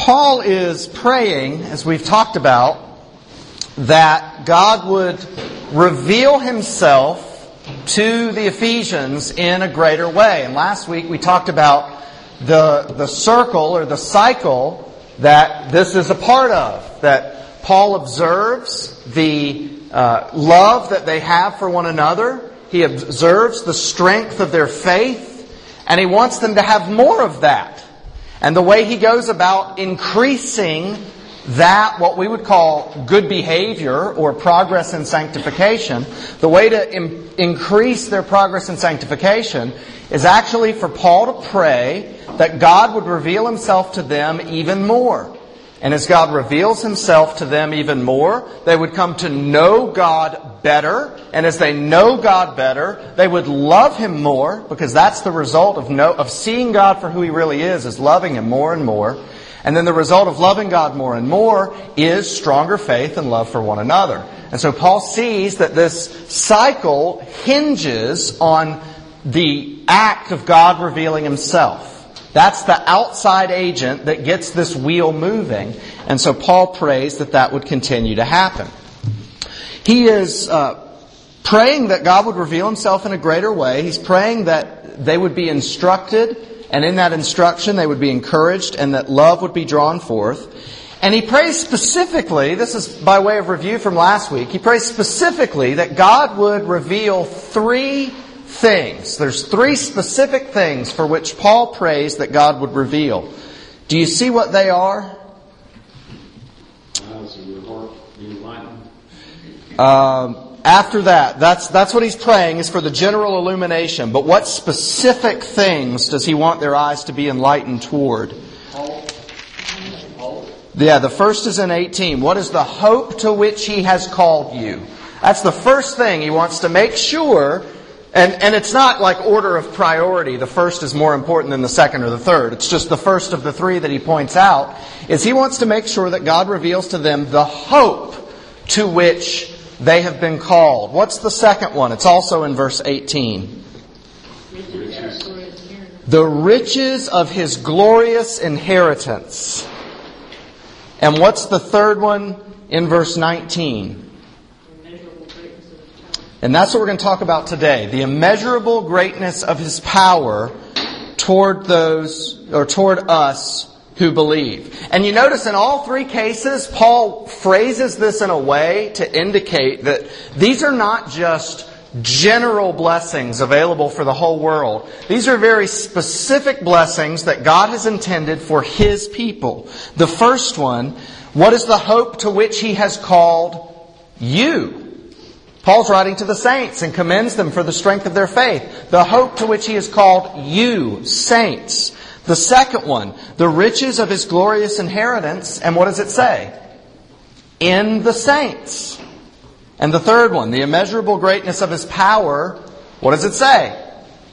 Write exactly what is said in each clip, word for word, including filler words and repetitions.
Paul is praying, as we've talked about, that God would reveal Himself to the Ephesians in a greater way. And last week we talked about the, the circle or the cycle that this is a part of. That Paul observes the uh, love that they have for one another. He observes the strength of their faith. And he wants them to have more of that. And the way he goes about increasing that, what we would call good behavior or progress in sanctification, the way to im- increase their progress in sanctification is actually for Paul to pray that God would reveal Himself to them even more. And as God reveals Himself to them even more, they would come to know God better. And as they know God better, they would love Him more, because that's the result of know, of seeing God for who He really is, is loving Him more and more. And then the result of loving God more and more is stronger faith and love for one another. And so Paul sees that this cycle hinges on the act of God revealing Himself. That's the outside agent that gets this wheel moving. And so Paul prays that that would continue to happen. He is uh, praying that God would reveal Himself in a greater way. He's praying that they would be instructed, and in that instruction they would be encouraged, and that love would be drawn forth. And he prays specifically, this is by way of review from last week, he prays specifically that God would reveal three things. There's three specific things for which Paul prays that God would reveal. Do you see what they are? Um, after that, that's that's what he's praying, is for the general illumination. But what specific things does he want their eyes to be enlightened toward? Yeah, the first is in eighteen. What is the hope to which He has called you? That's the first thing he wants to make sure. And, and it's not like order of priority. The first is more important than the second or the third. It's just the first of the three that he points out, is he wants to make sure that God reveals to them the hope to which they have been called. What's the second one? It's also in verse eighteen. The riches of His glorious inheritance. And what's the third one in verse nineteen? And that's what we're going to talk about today. The immeasurable greatness of His power toward those, or toward us who believe. And you notice in all three cases, Paul phrases this in a way to indicate that these are not just general blessings available for the whole world. These are very specific blessings that God has intended for His people. The first one, what is the hope to which He has called you? Paul's writing to the saints and commends them for the strength of their faith. The hope to which He has called you, saints. The second one, the riches of His glorious inheritance. And what does it say? In the saints. And the third one, the immeasurable greatness of His power. What does it say?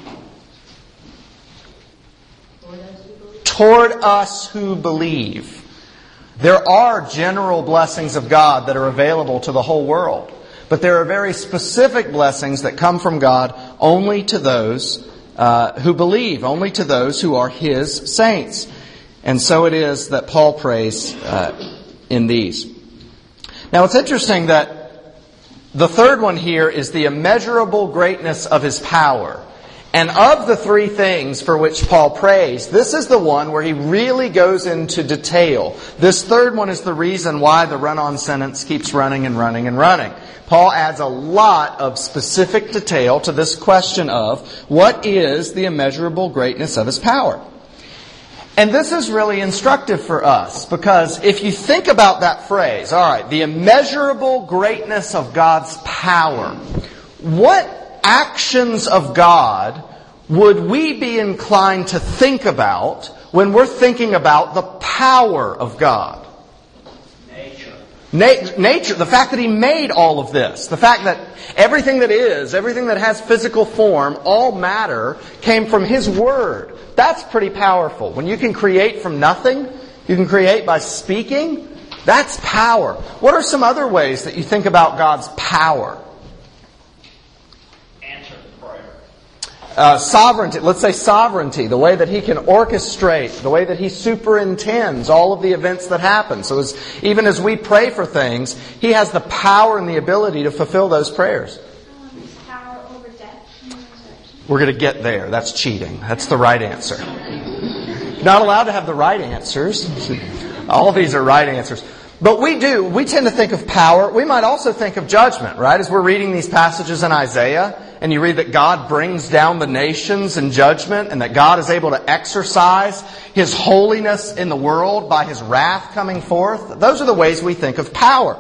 Toward us who believe. There are general blessings of God that are available to the whole world. But there are very specific blessings that come from God only to those uh, who believe, only to those who are His saints. And so it is that Paul prays uh, in these. Now it's interesting that the third one here is the immeasurable greatness of His power. And of the three things for which Paul prays, this is the one where he really goes into detail. This third one is the reason why the run-on sentence keeps running and running and running. Paul adds a lot of specific detail to this question of what is the immeasurable greatness of His power. And this is really instructive for us, because if you think about that phrase, all right, the immeasurable greatness of God's power, what actions of God would we be inclined to think about when we're thinking about the power of God? Nature. Na- nature, the fact that He made all of this, the fact that everything that is, everything that has physical form, all matter, came from His Word. That's pretty powerful. When you can create from nothing, you can create by speaking, that's power. What are some other ways that you think about God's power? Uh, sovereignty, let's say sovereignty, the way that He can orchestrate, the way that He superintends all of the events that happen. So as, even as we pray for things, He has the power and the ability to fulfill those prayers. Power over death. We're going to get there. That's cheating. That's the right answer. You're not allowed to have the right answers. All of these are right answers. But we do, we tend to think of power. We might also think of judgment, right? As we're reading these passages in Isaiah, and you read that God brings down the nations in judgment, and that God is able to exercise His holiness in the world by His wrath coming forth. Those are the ways we think of power.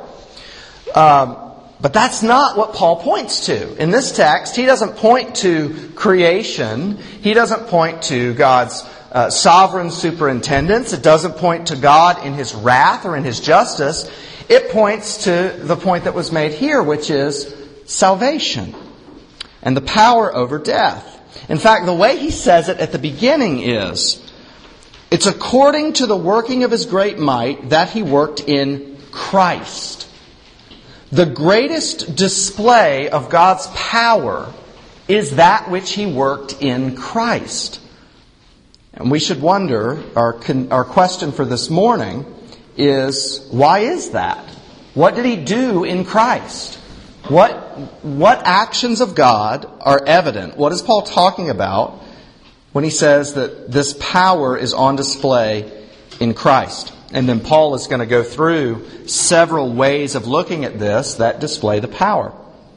Um, but that's not what Paul points to. In this text, he doesn't point to creation. He doesn't point to God's Uh, sovereign superintendence. It doesn't point to God in His wrath or in His justice. It points to the point that was made here, which is salvation and the power over death. In fact, the way he says it at the beginning is, it's according to the working of His great might that He worked in Christ. The greatest display of God's power is that which He worked in Christ. And we should wonder, our our question for this morning is, why is that? What did He do in Christ? What what actions of God are evident? What is Paul talking about when he says that this power is on display in Christ? And then Paul is going to go through several ways of looking at this that display the power.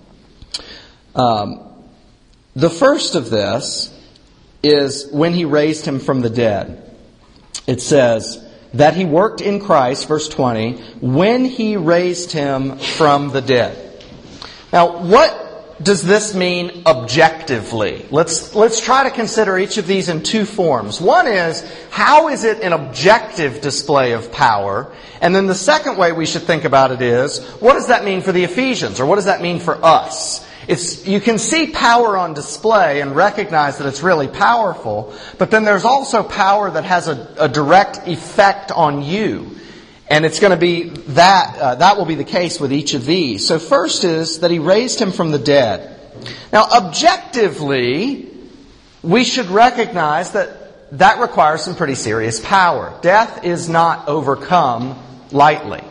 Um, the first of this is when He raised Him from the dead. It says that He worked in Christ, verse twenty, when He raised Him from the dead. Now, what does this mean objectively? Let's, let's try to consider each of these in two forms. One is, how is it an objective display of power? And then the second way we should think about it is, what does that mean for the Ephesians? Or what does that mean for us? It's, you can see power on display and recognize that it's really powerful, but then there's also power that has a, a direct effect on you. And it's going to be that, uh, that will be the case with each of these. So first is that He raised Him from the dead. Now, objectively, we should recognize that that requires some pretty serious power. Death is not overcome lightly.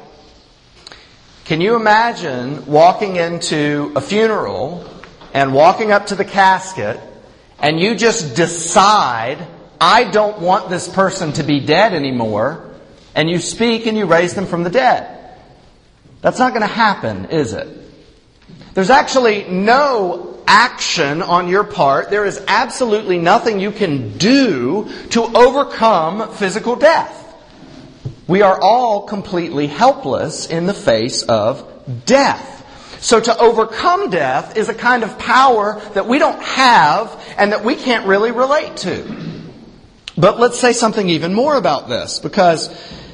Can you imagine walking into a funeral and walking up to the casket and you just decide, I don't want this person to be dead anymore, and you speak and you raise them from the dead? That's not going to happen, is it? There's actually no action on your part. There is absolutely nothing you can do to overcome physical death. We are all completely helpless in the face of death. So to overcome death is a kind of power that we don't have and that we can't really relate to. But let's say something even more about this, because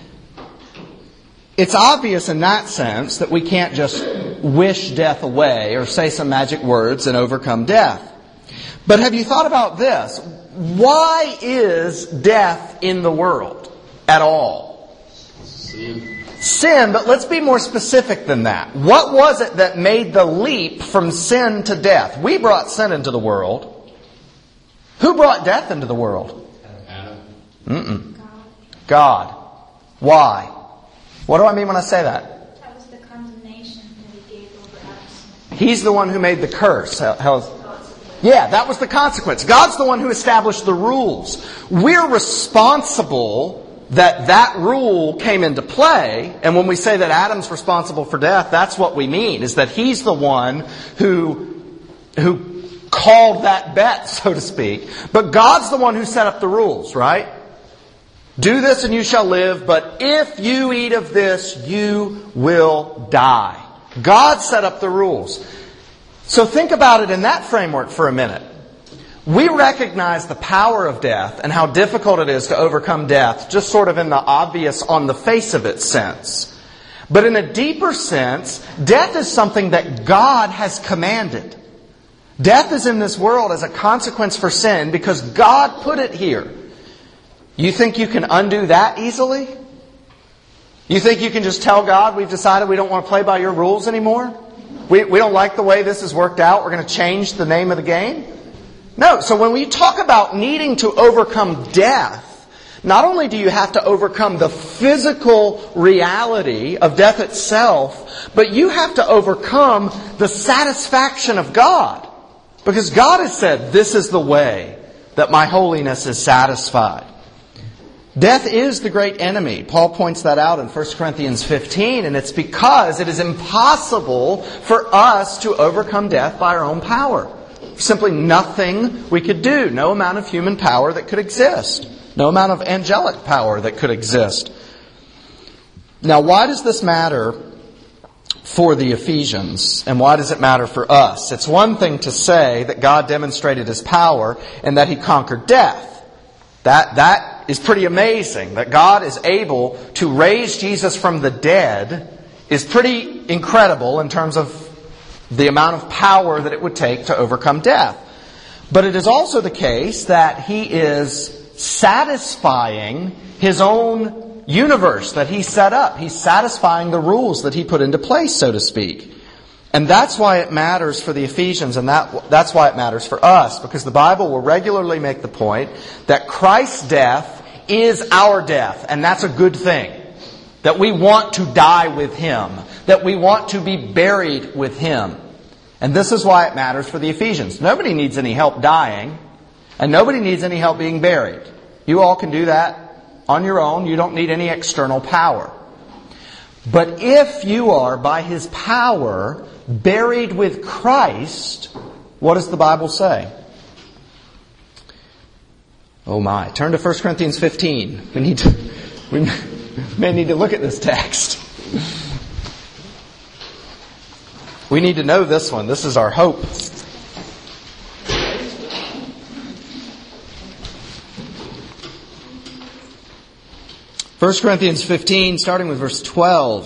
it's obvious in that sense that we can't just wish death away or say some magic words and overcome death. But have you thought about this? Why is death in the world at all? Sin. Sin, but let's be more specific than that. What was it that made the leap from sin to death? We brought sin into the world. Who brought death into the world? Adam. Mm-mm. God. Why? What do I mean when I say that? That was the condemnation that He gave over us. He's the one who made the curse. How, how, yeah, that was the consequence. God's the one who established the rules. We're responsible that that rule came into play. And when we say that Adam's responsible for death, that's what we mean, is that he's the one who, who called that bet, so to speak. But God's the one who set up the rules, right? Do this and you shall live, but if you eat of this, you will die. God set up the rules. So think about it in that framework for a minute. We recognize the power of death and how difficult it is to overcome death, just sort of in the obvious, on the face of it sense. But in a deeper sense, death is something that God has commanded. Death is in this world as a consequence for sin because God put it here. You think you can undo that easily? You think you can just tell God, we've decided we don't want to play by your rules anymore? We, we don't like the way this has worked out. We're going to change the name of the game? No, so when we talk about needing to overcome death, not only do you have to overcome the physical reality of death itself, but you have to overcome the satisfaction of God. Because God has said, this is the way that my holiness is satisfied. Death is the great enemy. Paul points that out in First Corinthians fifteen, and it's because it is impossible for us to overcome death by our own power. Simply nothing we could do. No amount of human power that could exist. No amount of angelic power that could exist. Now, why does this matter for the Ephesians? And why does it matter for us? It's one thing to say that God demonstrated His power and that He conquered death. That, that is pretty amazing. That God is able to raise Jesus from the dead is pretty incredible in terms of the amount of power that it would take to overcome death. But it is also the case that He is satisfying His own universe that He set up. He's satisfying the rules that He put into place, so to speak. And that's why it matters for the Ephesians, and that that's why it matters for us, because the Bible will regularly make the point that Christ's death is our death, and that's a good thing. That we want to die with Him, that we want to be buried with Him. And this is why it matters for the Ephesians. Nobody needs any help dying. And nobody needs any help being buried. You all can do that on your own. You don't need any external power. But if you are, by His power, buried with Christ, what does the Bible say? Oh my. Turn to First Corinthians fifteen. We need to, we may need to look at this text. We need to know this one. This is our hope. First Corinthians fifteen, starting with verse twelve.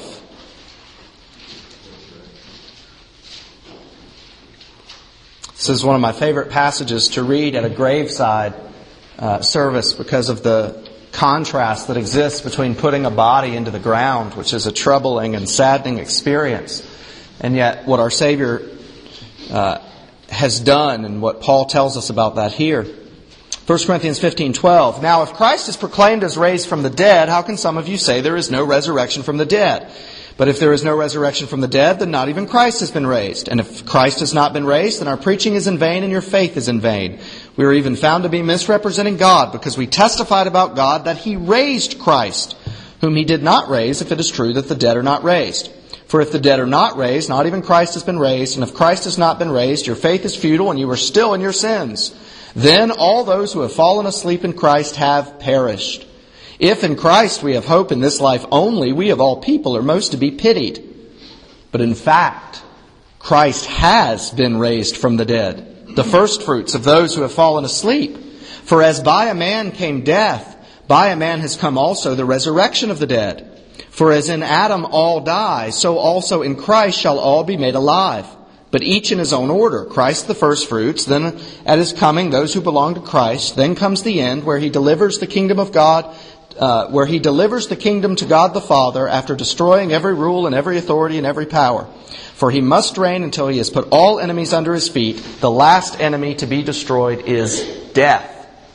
This is one of my favorite passages to read at a graveside uh, service because of the contrast that exists between putting a body into the ground, which is a troubling and saddening experience, and yet what our Savior uh, has done and what Paul tells us about that here. First Corinthians fifteen twelve. Now, if Christ is proclaimed as raised from the dead, how can some of you say there is no resurrection from the dead? But if there is no resurrection from the dead, then not even Christ has been raised. And if Christ has not been raised, then our preaching is in vain and your faith is in vain. We are even found to be misrepresenting God, because we testified about God that He raised Christ, whom He did not raise, if it is true that the dead are not raised. For if the dead are not raised, not even Christ has been raised. And if Christ has not been raised, your faith is futile and you are still in your sins. Then all those who have fallen asleep in Christ have perished. If in Christ we have hope in this life only, we of all people are most to be pitied. But in fact, Christ has been raised from the dead, the firstfruits of those who have fallen asleep. For as by a man came death, by a man has come also the resurrection of the dead. For as in Adam all die, so also in Christ shall all be made alive. But each in his own order. Christ the firstfruits, then at His coming those who belong to Christ. Then comes the end, where He delivers the kingdom of God, uh, where He delivers the kingdom to God the Father, after destroying every rule and every authority and every power. For He must reign until He has put all enemies under His feet. The last enemy to be destroyed is death.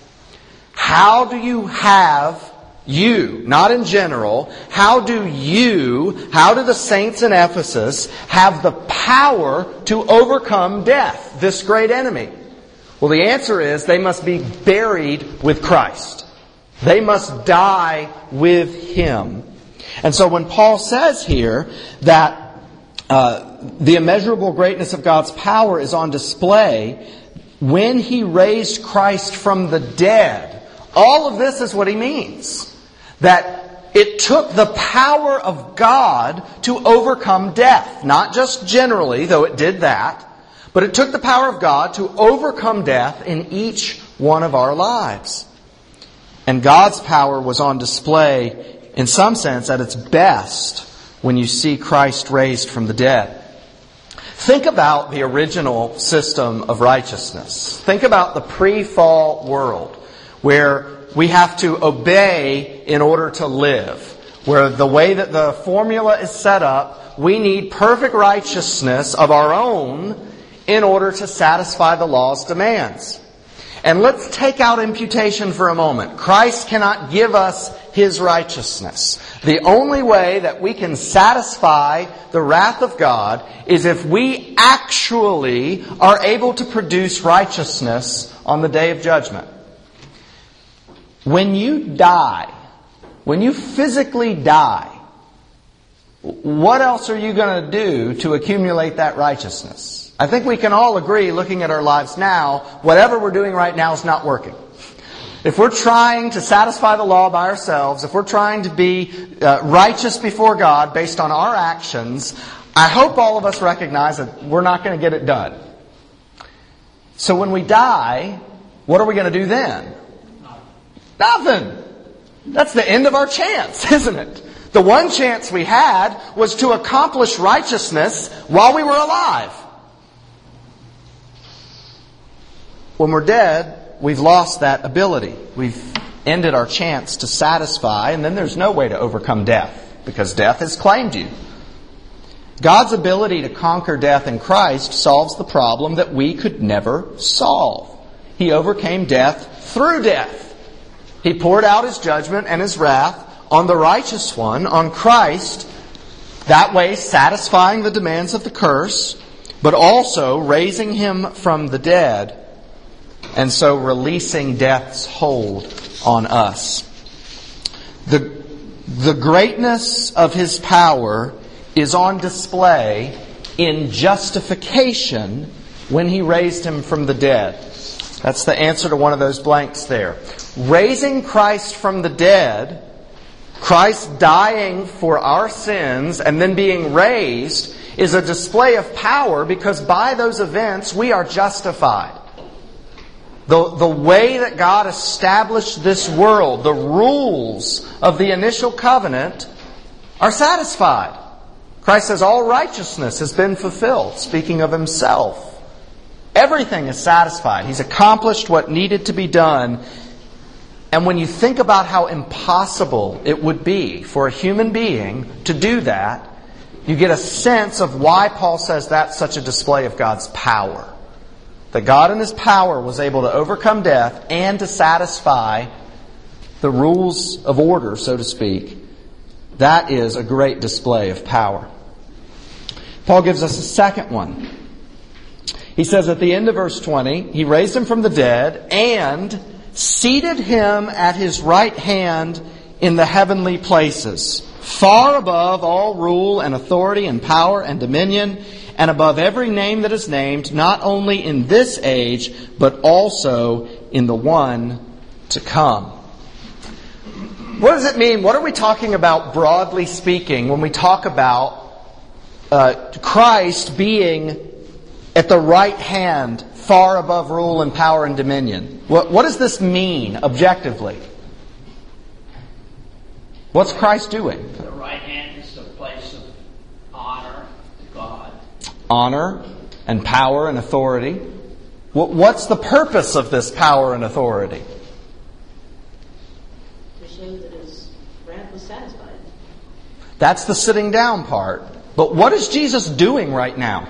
How do you have You, not in general, how do you, how do the saints in Ephesus have the power to overcome death, this great enemy? Well, the answer is they must be buried with Christ. They must die with Him. And so when Paul says here that uh, the immeasurable greatness of God's power is on display when He raised Christ from the dead, all of this is what he means. That it took the power of God to overcome death. Not just generally, though it did that. But it took the power of God to overcome death in each one of our lives. And God's power was on display, in some sense, at its best when you see Christ raised from the dead. Think about the original system of righteousness. Think about the pre-fall world, where we have to obey in order to live. Where the way that the formula is set up, we need perfect righteousness of our own in order to satisfy the law's demands. And let's take out imputation for a moment. Christ cannot give us His righteousness. The only way that we can satisfy the wrath of God is if we actually are able to produce righteousness on the day of judgment. When you die, when you physically die, what else are you going to do to accumulate that righteousness? I think we can all agree, looking at our lives now, whatever we're doing right now is not working. If we're trying to satisfy the law by ourselves, if we're trying to be uh, righteous before God based on our actions, I hope all of us recognize that we're not going to get it done. So when we die, what are we going to do then? Nothing. That's the end of our chance, isn't it? The one chance we had was to accomplish righteousness while we were alive. When we're dead, we've lost that ability. We've ended our chance to satisfy, and then there's no way to overcome death, because death has claimed you. God's ability to conquer death in Christ solves the problem that we could never solve. He overcame death through death. He poured out His judgment and His wrath on the righteous one, on Christ, that way satisfying the demands of the curse, but also raising Him from the dead, and so releasing death's hold on us. The, the greatness of His power is on display in justification when He raised Him from the dead. That's the answer to one of those blanks there. Raising Christ from the dead, Christ dying for our sins and then being raised, is a display of power, because by those events we are justified. The, the way that God established this world, the rules of the initial covenant, are satisfied. Christ says all righteousness has been fulfilled, speaking of Himself. Everything is satisfied. He's accomplished what needed to be done. And when you think about how impossible it would be for a human being to do that, you get a sense of why Paul says that's such a display of God's power. That God in His power was able to overcome death and to satisfy the rules of order, so to speak. That is a great display of power. Paul gives us a second one. He says at the end of verse twenty, He raised Him from the dead and seated Him at His right hand in the heavenly places, far above all rule and authority and power and dominion, and above every name that is named, not only in this age, but also in the one to come. What does it mean? What are we talking about, broadly speaking, when we talk about uh, Christ being at the right hand, far above rule and power and dominion? What, what does this mean, objectively? What's Christ doing? The right hand is the place of honor to God. Honor and power and authority. What's the purpose of this power and authority? To show that His wrath was satisfied. That's the sitting down part. But what is Jesus doing right now?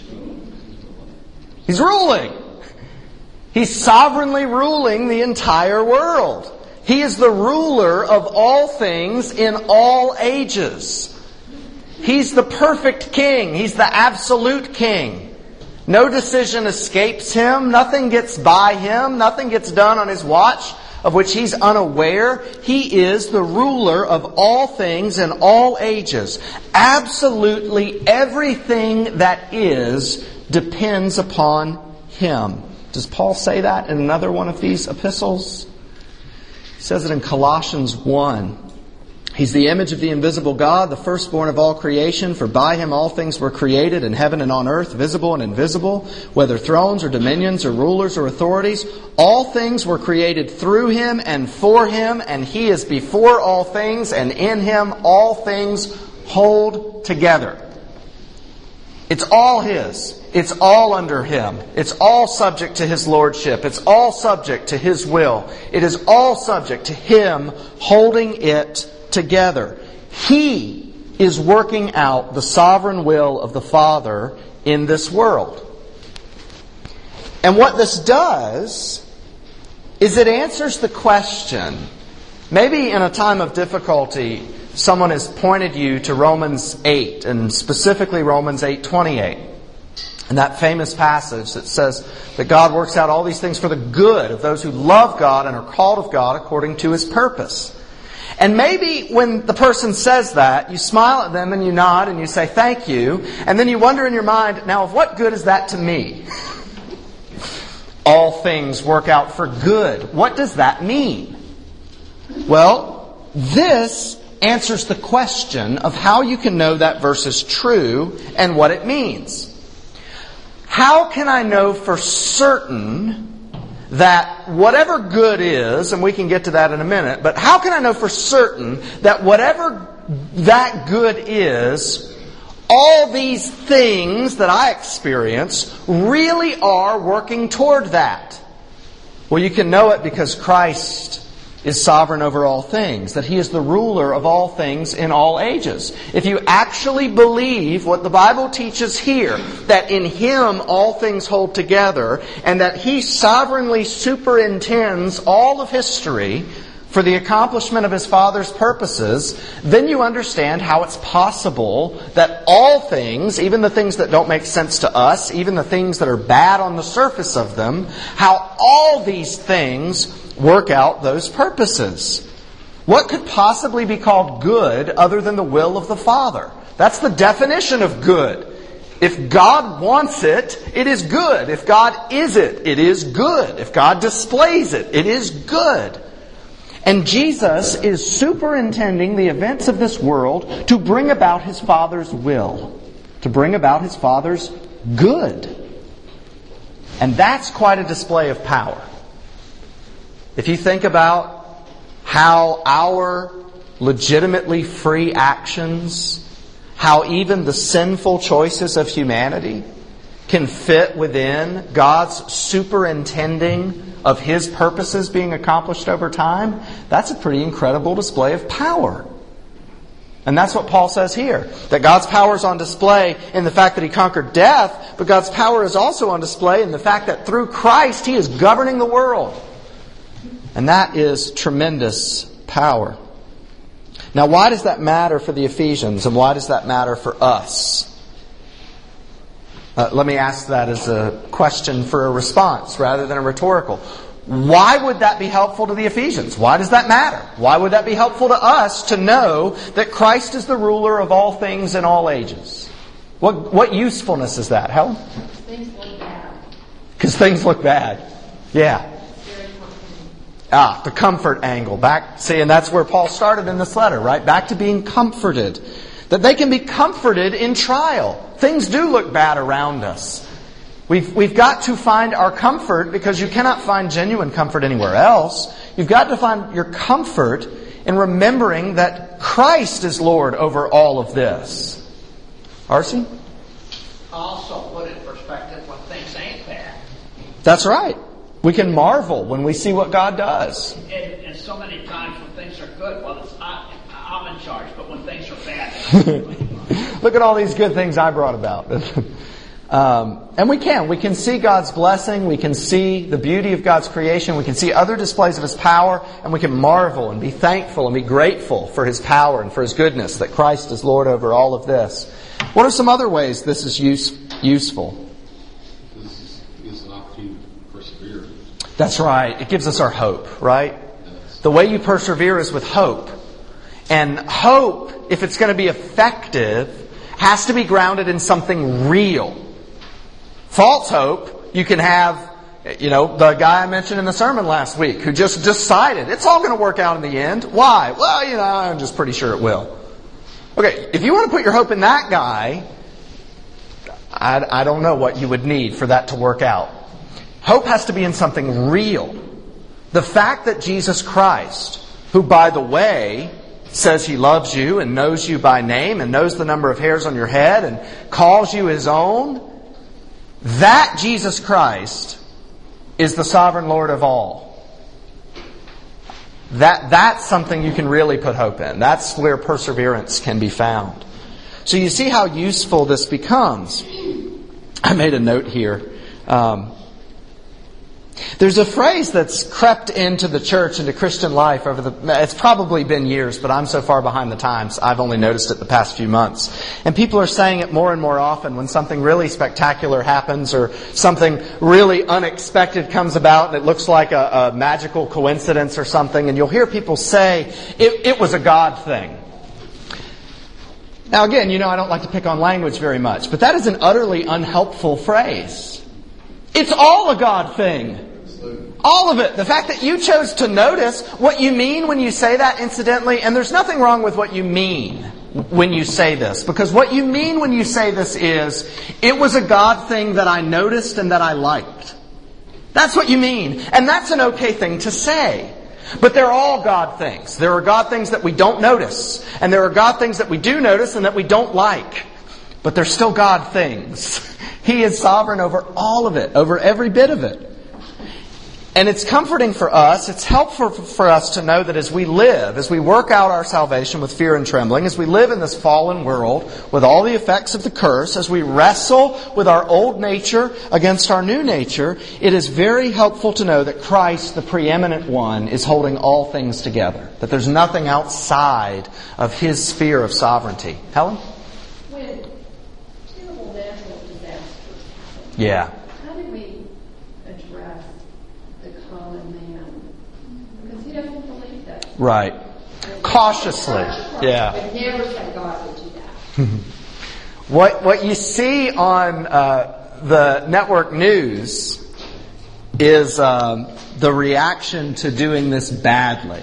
He's ruling. He's sovereignly ruling the entire world. He is the ruler of all things in all ages. He's the perfect king. He's the absolute king. No decision escapes Him. Nothing gets by Him. Nothing gets done on His watch of which He's unaware. He is the ruler of all things in all ages. Absolutely everything that is depends upon Him. Does Paul say that in another one of these epistles? He says it in Colossians one. He's the image of the invisible God, the firstborn of all creation, for by Him all things were created in heaven and on earth, visible and invisible, whether thrones or dominions or rulers or authorities. All things were created through Him and for Him, and He is before all things, and in Him all things hold together. It's all His. It's all under Him. It's all subject to His lordship. It's all subject to His will. It is all subject to Him holding it together. He is working out the sovereign will of the Father in this world. And what this does is it answers the question. Maybe in a time of difficulty, someone has pointed you to Romans eight, and specifically Romans eight twenty-eight. And that famous passage that says that God works out all these things for the good of those who love God and are called of God according to His purpose. And maybe when the person says that, you smile at them and you nod and you say thank you, and then you wonder in your mind, now of what good is that to me? All things work out for good. What does that mean? Well, this answers the question of how you can know that verse is true and what it means. How can I know for certain that whatever good is, and we can get to that in a minute, but how can I know for certain that whatever that good is, all these things that I experience really are working toward that? Well, you can know it because Christ is sovereign over all things, that He is the ruler of all things in all ages. If you actually believe what the Bible teaches here, that in Him all things hold together, and that He sovereignly superintends all of history for the accomplishment of His Father's purposes, then you understand how it's possible that all things, even the things that don't make sense to us, even the things that are bad on the surface of them, how all these things work out those purposes. What could possibly be called good other than the will of the Father? That's the definition of good. If God wants it, it is good. If God is it, it is good. If God displays it, it is good. And Jesus is superintending the events of this world to bring about His Father's will, to bring about His Father's good. And that's quite a display of power. If you think about how our legitimately free actions, how even the sinful choices of humanity can fit within God's superintending of His purposes being accomplished over time, that's a pretty incredible display of power. And that's what Paul says here, that God's power is on display in the fact that He conquered death, but God's power is also on display in the fact that through Christ He is governing the world. And that is tremendous power. Now, why does that matter for the Ephesians, and why does that matter for us? Uh, let me ask that as a question for a response rather than a rhetorical. Why would that be helpful to the Ephesians? Why does that matter? Why would that be helpful to us to know that Christ is the ruler of all things in all ages? What what usefulness is that, Helen? Things look bad. Because things look bad. Yeah. Ah, the comfort angle. Back, see, and that's where Paul started in this letter, right? Back to being comforted. That they can be comforted in trial. Things do look bad around us. We've, we've got to find our comfort, because you cannot find genuine comfort anywhere else. You've got to find your comfort in remembering that Christ is Lord over all of this. Arcee? Also put in perspective when things ain't bad. That's right. We can marvel when we see what God does. And, and so many times when things are good, well, it's I, I'm in charge, but when things are bad... Look at all these good things I brought about. um, and we can. We can see God's blessing. We can see the beauty of God's creation. We can see other displays of His power. And we can marvel and be thankful and be grateful for His power and for His goodness, that Christ is Lord over all of this. What are some other ways this is use, useful? That's right. It gives us our hope, right? The way you persevere is with hope. And hope, if it's going to be effective, has to be grounded in something real. False hope, you can have, you know, the guy I mentioned in the sermon last week who just decided it's all going to work out in the end. Why? Well, you know, I'm just pretty sure it will. Okay, if you want to put your hope in that guy, I, I don't know what you would need for that to work out. Hope has to be in something real. The fact that Jesus Christ, who, by the way, says He loves you and knows you by name and knows the number of hairs on your head and calls you His own, that Jesus Christ is the sovereign Lord of all. That, that's something you can really put hope in. That's where perseverance can be found. So you see how useful this becomes. I made a note here. Um, There's a phrase that's crept into the church, into Christian life over the, it's probably been years, but I'm so far behind the times, I've only noticed it the past few months. And people are saying it more and more often when something really spectacular happens or something really unexpected comes about and it looks like a, a magical coincidence or something, and you'll hear people say, it, it was a God thing. Now again, you know I don't like to pick on language very much, but that is an utterly unhelpful phrase. It's all a God thing. All of it. The fact that you chose to notice what you mean when you say that, incidentally, and there's nothing wrong with what you mean when you say this, because what you mean when you say this is, it was a God thing that I noticed and that I liked. That's what you mean. And that's an okay thing to say. But they're all God things. There are God things that we don't notice, and there are God things that we do notice and that we don't like. But they're still God things. He is sovereign over all of it, over every bit of it. And it's comforting for us, it's helpful for us to know that as we live, as we work out our salvation with fear and trembling, as we live in this fallen world with all the effects of the curse, as we wrestle with our old nature against our new nature, it is very helpful to know that Christ, the preeminent one, is holding all things together. That there's nothing outside of His sphere of sovereignty. Helen? When terrible natural disasters happen, Yeah. how do we address the common man? Because he doesn't believe that. Right. Cautiously. Yeah. I've never said God would do that. What what you see on uh, the network news is um, the reaction to doing this badly.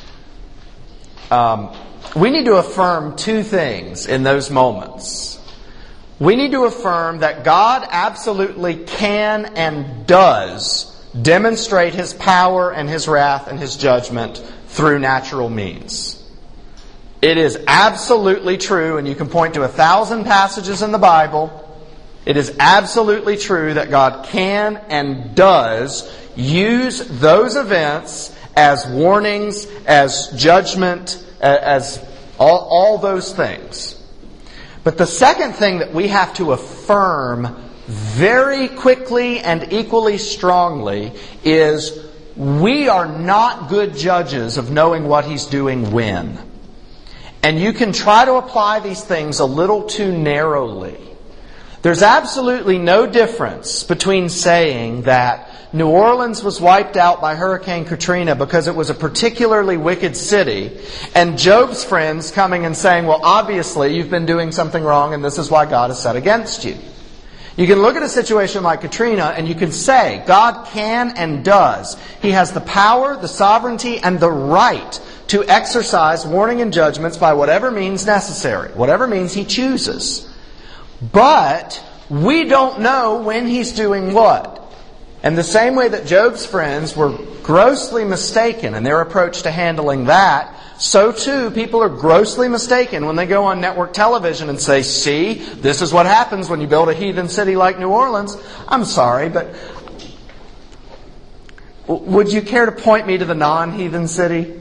Um, we need to affirm two things in those moments. We need to affirm that God absolutely can and does demonstrate His power and His wrath and His judgment through natural means. It is absolutely true, and you can point to a thousand passages in the Bible. It is absolutely true that God can and does use those events as warnings, as judgment, as all, all those things. But the second thing that we have to affirm very quickly and equally strongly is we are not good judges of knowing what He's doing when. And you can try to apply these things a little too narrowly. There's absolutely no difference between saying that New Orleans was wiped out by Hurricane Katrina because it was a particularly wicked city, and Job's friends coming and saying, well, obviously you've been doing something wrong and this is why God has set against you. You can look at a situation like Katrina and you can say, God can and does. He has the power, the sovereignty, and the right to exercise warning and judgments by whatever means necessary, whatever means He chooses. But we don't know when He's doing what. And the same way that Job's friends were grossly mistaken in their approach to handling that, so too people are grossly mistaken when they go on network television and say, see, this is what happens when you build a heathen city like New Orleans. I'm sorry, but would you care to point me to the non-heathen city?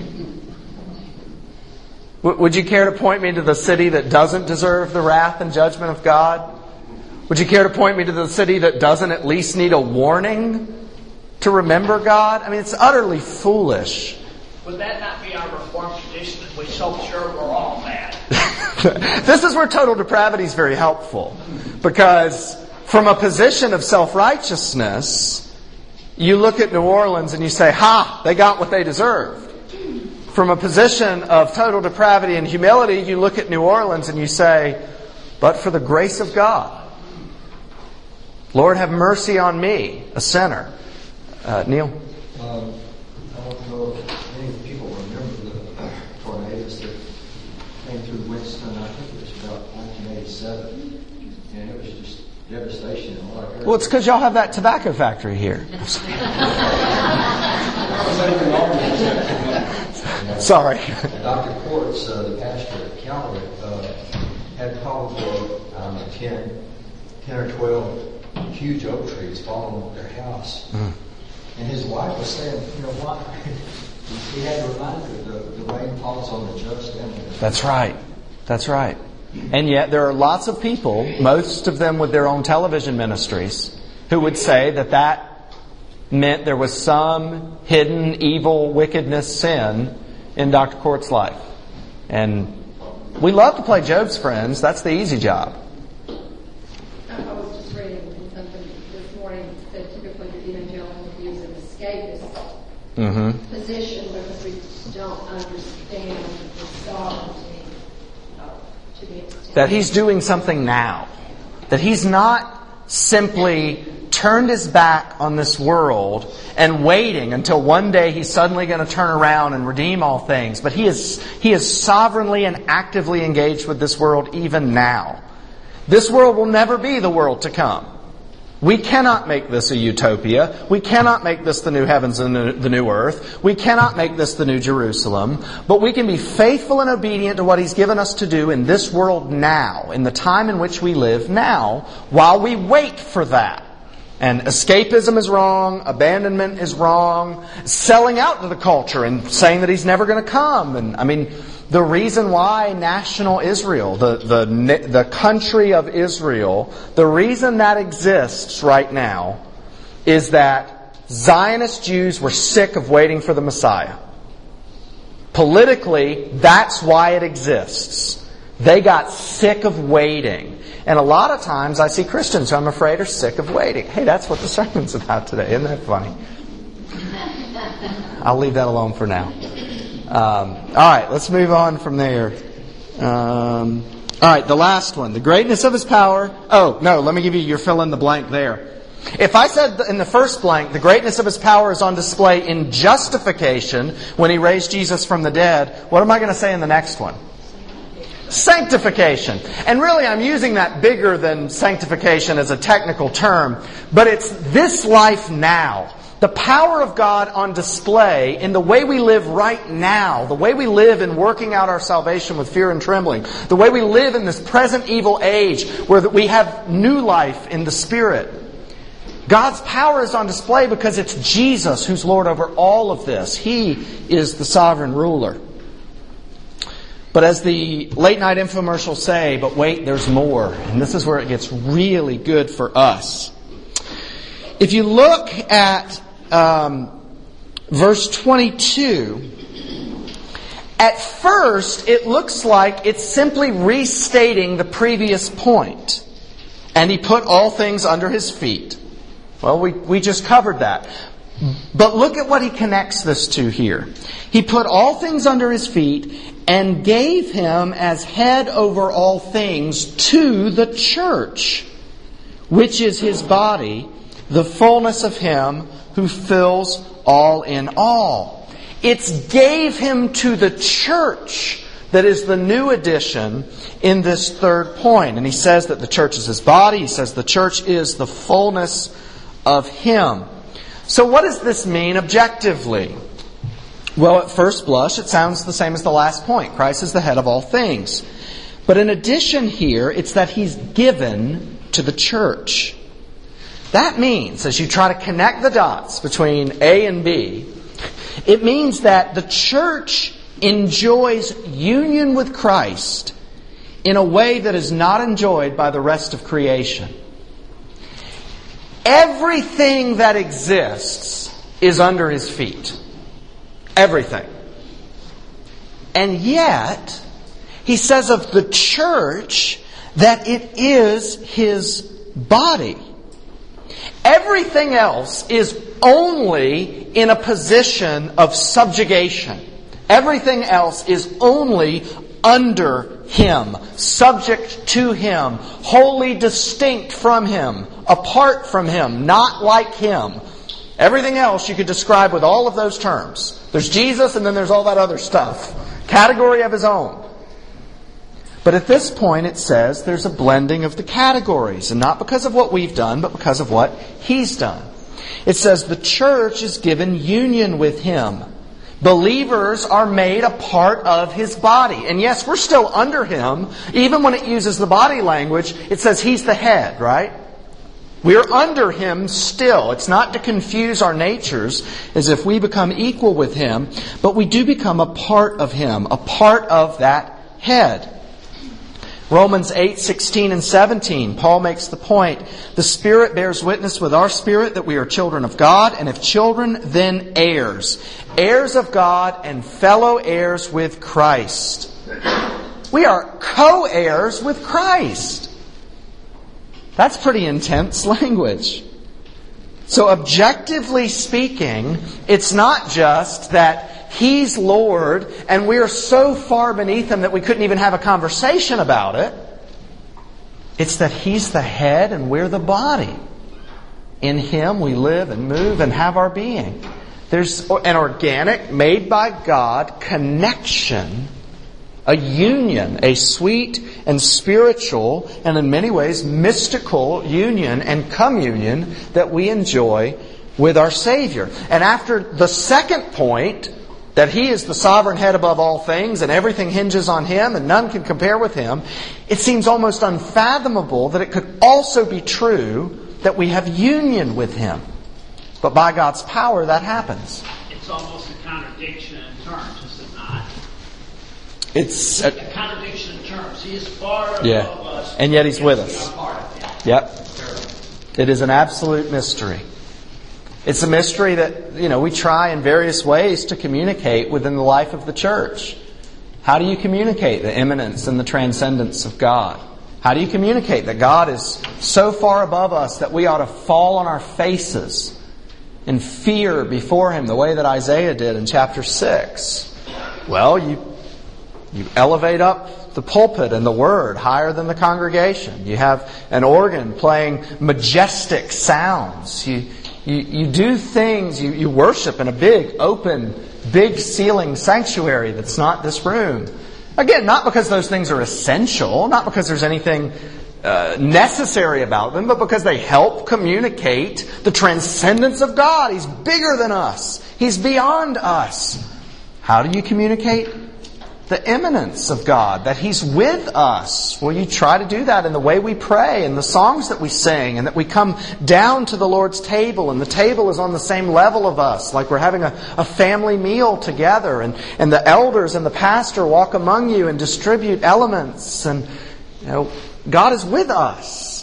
Would you care to point me to the city that doesn't deserve the wrath and judgment of God? Would you care to point me to the city that doesn't at least need a warning to remember God? I mean, it's utterly foolish. Would that not be our Reformed tradition that we're so sure we're all bad? This is where total depravity is very helpful. Because from a position of self-righteousness, you look at New Orleans and you say, ha, they got what they deserved. From a position of total depravity and humility, you look at New Orleans and you say, but for the grace of God, Lord, have mercy on me, a sinner. Uh, Neil? Um, I don't know if many people remember the tornadoes that came through Winston. I think it was about nineteen eighty-seven. And it was just devastation in a lot of areas. Well, it's because y'all have that tobacco factory here. Sorry. Doctor Quartz, uh, the pastor at Calvary, uh, had probably um, ten, ten or twelve huge oak trees falling on their house. Mm. And his wife was saying, you know, why? He had to remind her the, the rain falls on the just and the... That's right. That's right. And yet there are lots of people, most of them with their own television ministries, who would say that that meant there was some hidden evil, wickedness, sin in Doctor Court's life. And we love to play Job's friends. That's the easy job. I was just reading something this morning that typically the evangelicals use an escapist Mm-hmm. position because we don't understand the sovereignty uh, to the extent That He's doing something now. That He's not simply turned His back on this world and waiting until one day He's suddenly going to turn around and redeem all things. But He is, He is sovereignly and actively engaged with this world even now. This world will never be the world to come. We cannot make this a utopia. We cannot make this the new heavens and the new earth. We cannot make this the new Jerusalem. But we can be faithful and obedient to what He's given us to do in this world now, in the time in which we live now, while we wait for that. And escapism is wrong, abandonment is wrong, selling out to the culture and saying that He's never going to come. And I mean, the reason why national Israel, the, the, the country of Israel, the reason that exists right now is that Zionist Jews were sick of waiting for the Messiah. Politically, that's why it exists. They got sick of waiting. And a lot of times I see Christians who I'm afraid are sick of waiting. Hey, that's what the sermon's about today. Isn't that funny? I'll leave that alone for now. Um, all right, let's move on from there. Um, all right, the last one. The greatness of His power. Oh, no, let me give you your fill in the blank there. If I said in the first blank, the greatness of His power is on display in justification when He raised Jesus from the dead, what am I going to say in the next one? Sanctification. And really I'm using that bigger than sanctification as a technical term, but it's this life now. The power of God on display in the way we live right now, the way we live in working out our salvation with fear and trembling, the way we live in this present evil age where we have new life in the Spirit. God's power is on display because it's Jesus who's Lord over all of this. He is the sovereign ruler. But as the late night infomercials say, but wait, there's more. And this is where it gets really good for us. If you look at um, verse twenty-two, at first it looks like it's simply restating the previous point. And He put all things under His feet. Well, we, we just covered that. But look at what He connects this to here. He put all things under His feet and gave Him as head over all things to the church, which is His body, the fullness of Him who fills all in all. It's gave Him to the church that is the new addition in this third point. And he says that the church is His body. He says the church is the fullness of Him. So what does this mean objectively? Well, at first blush, it sounds the same as the last point. Christ is the head of all things. But in addition here, it's that He's given to the church. That means, as you try to connect the dots between A and B, it means that the church enjoys union with Christ in a way that is not enjoyed by the rest of creation. Everything that exists is under His feet. Everything. And yet, He says of the church that it is His body. Everything else is only in a position of subjugation. Everything else is only under Him, subject to Him, wholly distinct from Him, apart from Him, not like Him. Everything else you could describe with all of those terms. There's Jesus and then there's all that other stuff. Category of His own. But at this point it says there's a blending of the categories. And not because of what we've done, but because of what He's done. It says the church is given union with Him. Believers are made a part of His body. And yes, we're still under Him. Even when it uses the body language, it says He's the head, right? We are under Him still. It's not to confuse our natures as if we become equal with Him, but we do become a part of Him, a part of that head. Romans eight, sixteen and seventeen, Paul makes the point, the Spirit bears witness with our spirit that we are children of God, and if children, then heirs. Heirs of God and fellow heirs with Christ. We are co-heirs with Christ. That's pretty intense language. So objectively speaking, it's not just that He's Lord, and we're so far beneath Him that we couldn't even have a conversation about it. It's that He's the head and we're the body. In Him we live and move and have our being. There's an organic, made by God, connection, a union, a sweet and spiritual, and in many ways mystical union and communion that we enjoy with our Savior. And after the second point, that He is the sovereign head above all things and everything hinges on Him and none can compare with Him, it seems almost unfathomable that it could also be true that we have union with Him. But by God's power, that happens. It's almost a contradiction in terms, is it not? It's a, a contradiction in terms. He is far above yeah. us. And yet He's with us. Part of Him. Yep. It is an absolute mystery. It's a mystery that, you know, we try in various ways to communicate within the life of the church. How do you communicate the immanence and the transcendence of God? How do you communicate that God is so far above us that we ought to fall on our faces in fear before Him the way that Isaiah did in chapter six? Well, you you elevate up the pulpit and the Word higher than the congregation. You have an organ playing majestic sounds. You You, you do things, you, you worship in a big, open, big ceiling sanctuary that's not this room. Again, not because those things are essential, not because there's anything uh, necessary about them, but because they help communicate the transcendence of God. He's bigger than us. He's beyond us. How do you communicate the immanence of God, that He's with us? Well, you try to do that in the way we pray and the songs that we sing, and that we come down to the Lord's table and the table is on the same level of us, like we're having a, a family meal together, and, and the elders and the pastor walk among you and distribute elements, and you know, God is with us.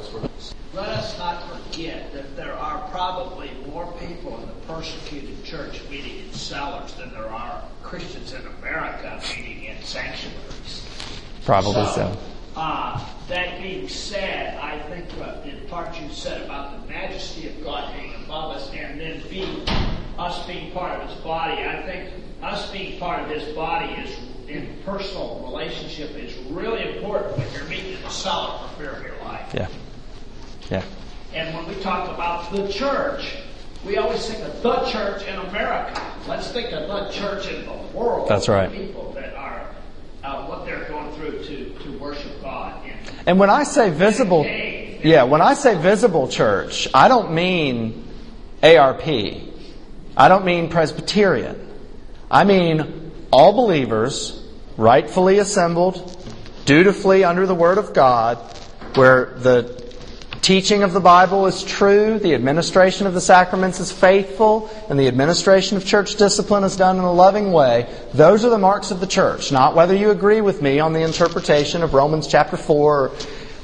Let us not forget that there are probably more people in the persecuted church meeting in cellars than there are Christians in America meeting in sanctuaries. Probably so. so. Uh, that being said, I think uh, in part you said about the majesty of God being above us, and then being us being part of His body. I think us being part of His body is in personal relationship is really important when you're meeting in the cellar for fear of your life. Yeah. Yeah. And when we talk about the church, we always think of the church in America. Let's think of the church in the world. That's right. People that are, uh, what they're going through to, to worship God. In, and when I say visible, yeah, when I say visible church, I don't mean A R P. I don't mean Presbyterian. I mean all believers, rightfully assembled, dutifully under the Word of God, where the teaching of the Bible is true, the administration of the sacraments is faithful, and the administration of church discipline is done in a loving way. Those are the marks of the church. Not whether you agree with me on the interpretation of Romans chapter four.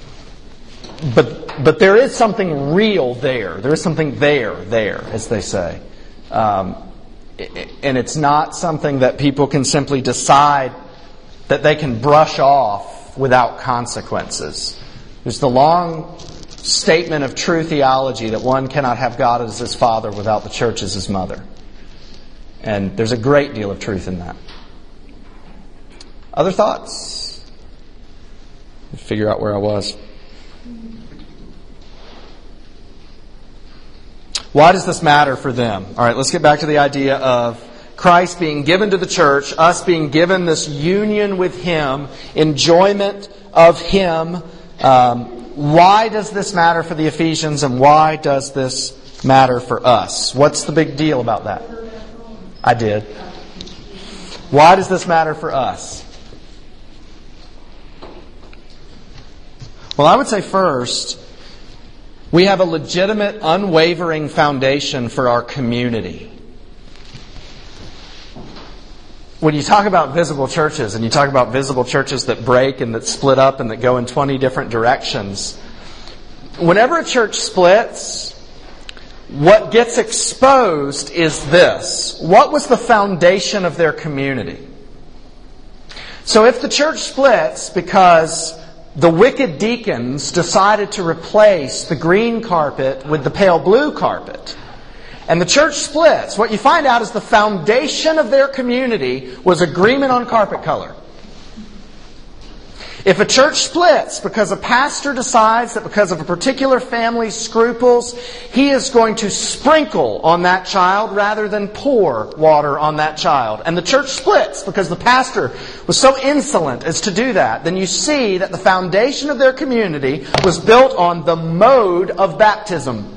But but there is something real there. There is something there, there, as they say. Um, and it's not something that people can simply decide that they can brush off without consequences. There's the long statement of true theology that one cannot have God as his father without the church as his mother. And there's a great deal of truth in that. Other thoughts? Figure out where I was. Why does this matter for them? All right, let's get back to the idea of Christ being given to the church, us being given this union with Him, enjoyment of Him. Um, Why does this matter for the Ephesians, and why does this matter for us? What's the big deal about that? I did. Why does this matter for us? Well, I would say first, we have a legitimate, unwavering foundation for our community. when you talk about visible churches, and you talk about visible churches that break and that split up and that go in twenty different directions, whenever a church splits, what gets exposed is this. What was the foundation of their community? So if the church splits because the wicked deacons decided to replace the green carpet with the pale blue carpet, and the church splits, what you find out is the foundation of their community was agreement on carpet color. If a church splits because a pastor decides that because of a particular family's scruples, he is going to sprinkle on that child rather than pour water on that child, and the church splits because the pastor was so insolent as to do that, then you see that the foundation of their community was built on the mode of baptism.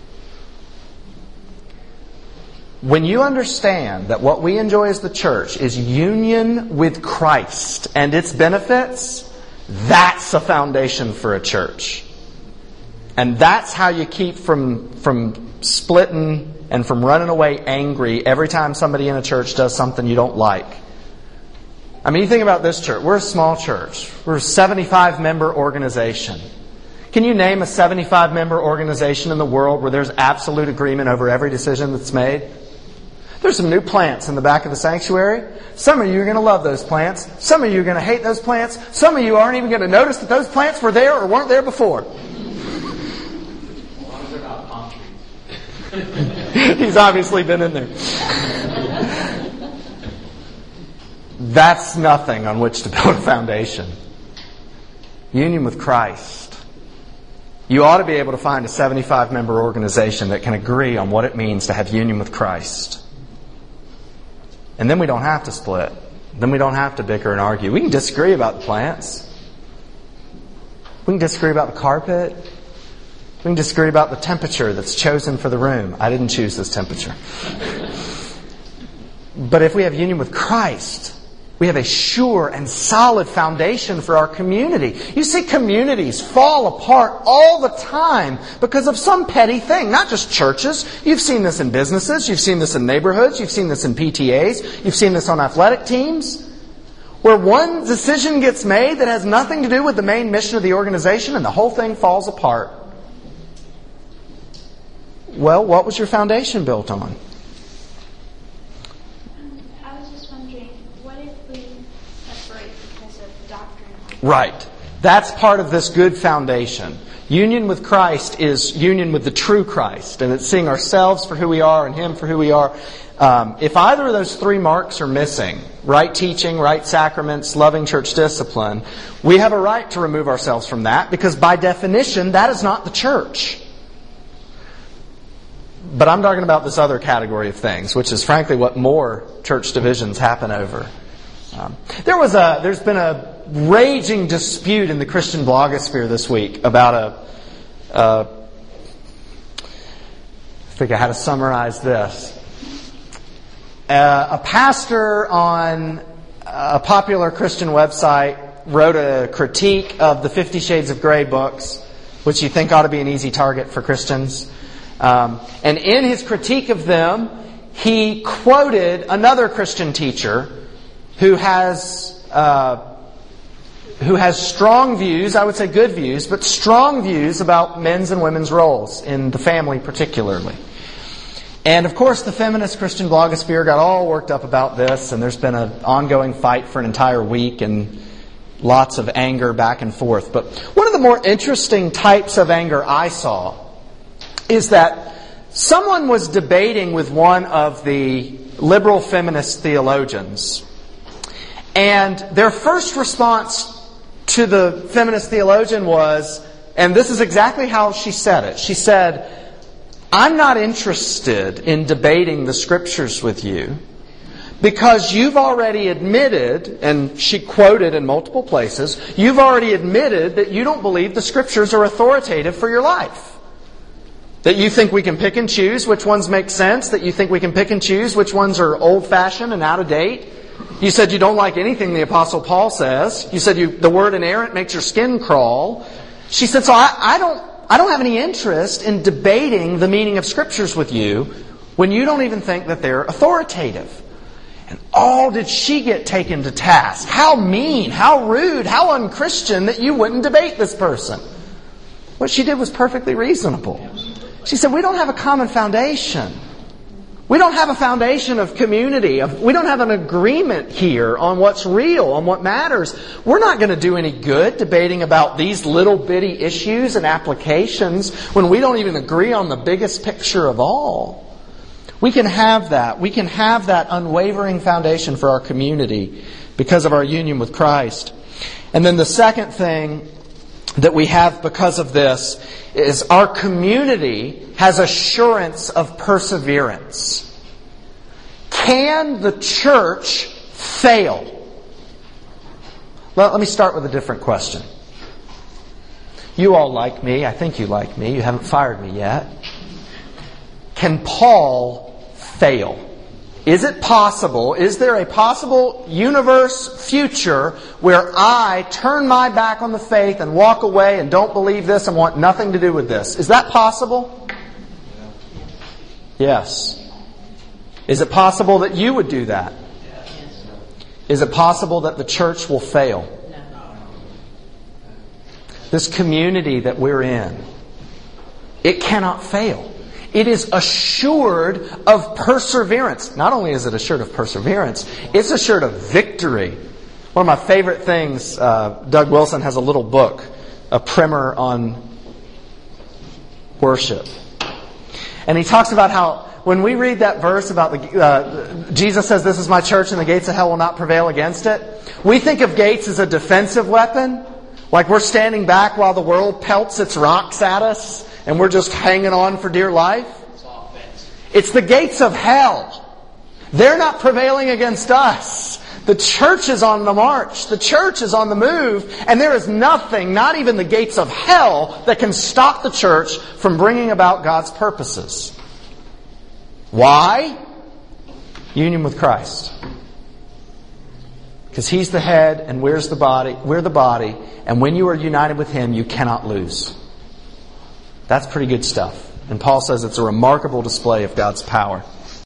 When you understand that what we enjoy as the church is union with Christ and its benefits, that's a foundation for a church. And that's how you keep from, from splitting and from running away angry every time somebody in a church does something you don't like. I mean, you think about this church. We're a small church. We're a seventy-five member organization. Can you name a seventy-five member organization in the world where there's absolute agreement over every decision that's made? There's some new plants in the back of the sanctuary. Some of you are going to love those plants. Some of you are going to hate those plants. Some of you aren't even going to notice that those plants were there or weren't there before. He's obviously been in there. That's nothing on which to build a foundation. Union with Christ. You ought to be able to find a seventy-five member organization that can agree on what it means to have union with Christ. And then we don't have to split. Then we don't have to bicker and argue. We can disagree about the plants. We can disagree about the carpet. We can disagree about the temperature that's chosen for the room. I didn't choose this temperature. But if we have union with Christ, we have a sure and solid foundation for our community. You see communities fall apart all the time because of some petty thing. Not just churches. You've seen this in businesses. You've seen this in neighborhoods. You've seen this in P T As. You've seen this on athletic teams. Where one decision gets made that has nothing to do with the main mission of the organization and the whole thing falls apart. Well, what was your foundation built on? Right. That's part of this good foundation. Union with Christ is union with the true Christ. And it's seeing ourselves for who we are and Him for who we are. Um, if either of those three marks are missing, right teaching, right sacraments, loving church discipline, we have a right to remove ourselves from that because by definition, that is not the church. But I'm talking about this other category of things, which is frankly what more church divisions happen over. Um, there was a, there's been a raging dispute in the Christian blogosphere this week about a, uh, I think I had to summarize this. Uh, a pastor on a popular Christian website wrote a critique of the Fifty Shades of Grey books, which you think ought to be an easy target for Christians. Um, and in his critique of them, he quoted another Christian teacher who has uh, who has strong views, I would say good views, but strong views about men's and women's roles in the family particularly. And of course the feminist Christian blogosphere got all worked up about this, and there's been an ongoing fight for an entire week and lots of anger back and forth. But one of the more interesting types of anger I saw is that someone was debating with one of the liberal feminist theologians, and their first response to the feminist theologian was, and this is exactly how she said it. She said, "I'm not interested in debating the Scriptures with you because you've already admitted," and she quoted in multiple places, "you've already admitted that you don't believe the Scriptures are authoritative for your life. That you think we can pick and choose which ones make sense, that you think we can pick and choose which ones are old-fashioned and out of date. You said you don't like anything the Apostle Paul says. You said you, the word inerrant makes your skin crawl." She said, so I, I don't I don't have any interest in debating the meaning of Scriptures with you when you don't even think that they're authoritative. And oh, did she get taken to task. How mean, how rude, how unchristian that you wouldn't debate this person. What she did was perfectly reasonable. She said, we don't have a common foundation. We don't have a foundation of community. Of, we don't have an agreement here on what's real, on what matters. We're not going to do any good debating about these little bitty issues and applications when we don't even agree on the biggest picture of all. We can have that. We can have that unwavering foundation for our community because of our union with Christ. And then the second thing that we have because of this is our community has assurance of perseverance. Can the church fail? Well, let me start with a different question. You all like me. I think you like me. You haven't fired me yet. Can Paul fail? Is it possible, is there a possible universe future where I turn my back on the faith and walk away and don't believe this and want nothing to do with this? Is that possible? Yes. Is it possible that you would do that? Is it possible that the church will fail? This community that we're in, it cannot fail. It is assured of perseverance. Not only is it assured of perseverance, it's assured of victory. One of my favorite things, uh, Doug Wilson has a little book, a primer on worship. And he talks about how when we read that verse about the, uh, Jesus says, this is my church and the gates of hell will not prevail against it. We think of gates as a defensive weapon. Like we're standing back while the world pelts its rocks at us. And we're just hanging on for dear life. It's the gates of hell. They're not prevailing against us. The church is on the march. The church is on the move. And there is nothing, not even the gates of hell, that can stop the church from bringing about God's purposes. Why? Union with Christ. Because He's the head and we're the body. We're the body. And when you are united with Him, you cannot lose. That's pretty good stuff. And Paul says it's a remarkable display of God's power.